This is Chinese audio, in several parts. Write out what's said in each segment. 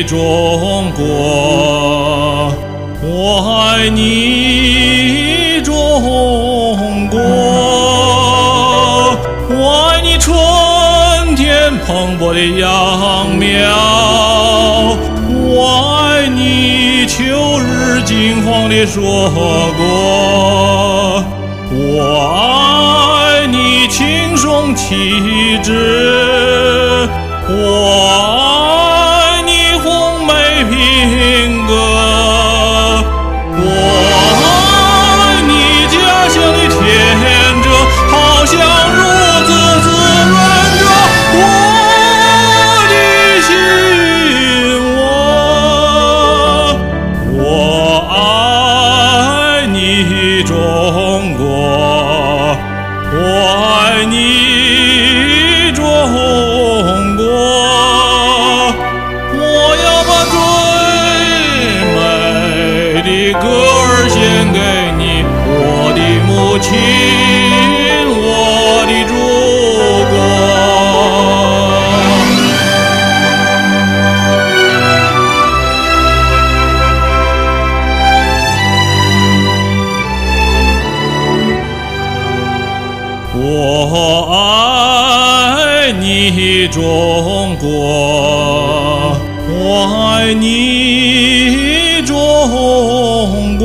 中国，我爱你中国，我爱你春天蓬勃的秧苗，我爱你秋日金黄的硕果，我爱你轻松气质，我爱你红梅品格，我爱你家乡的田埂，好像如此滋润着我的心窝。我爱你中国，我爱你中国，我要把最美的歌儿献给你，我的母亲，我的祖国。我爱你中国，我爱你中国，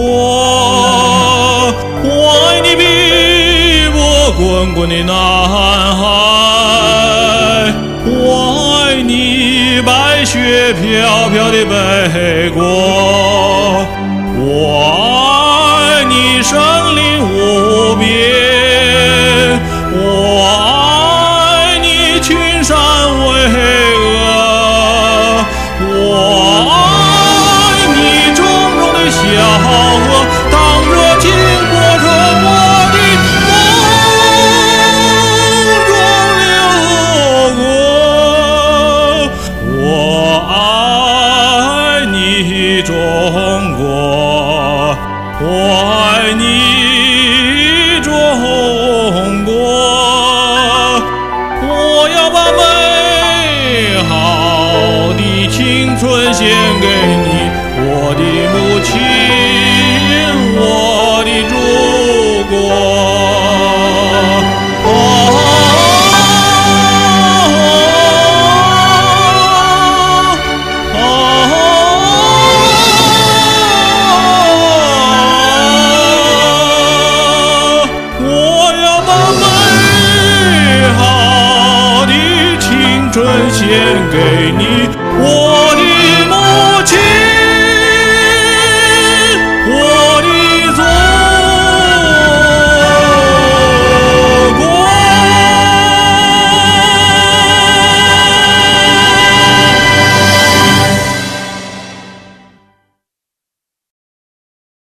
我爱你碧波滚滚的南海，我爱你白雪飘飘的北国，我爱你森林无边，我爱你群山巍峨，我爱你重重的小河，淌着金波从我的梦中流过。我爱你中国，我爱你中国，我要把美好的青春献给你，我的母亲，我的祖国。我要把美好的青春献给你，我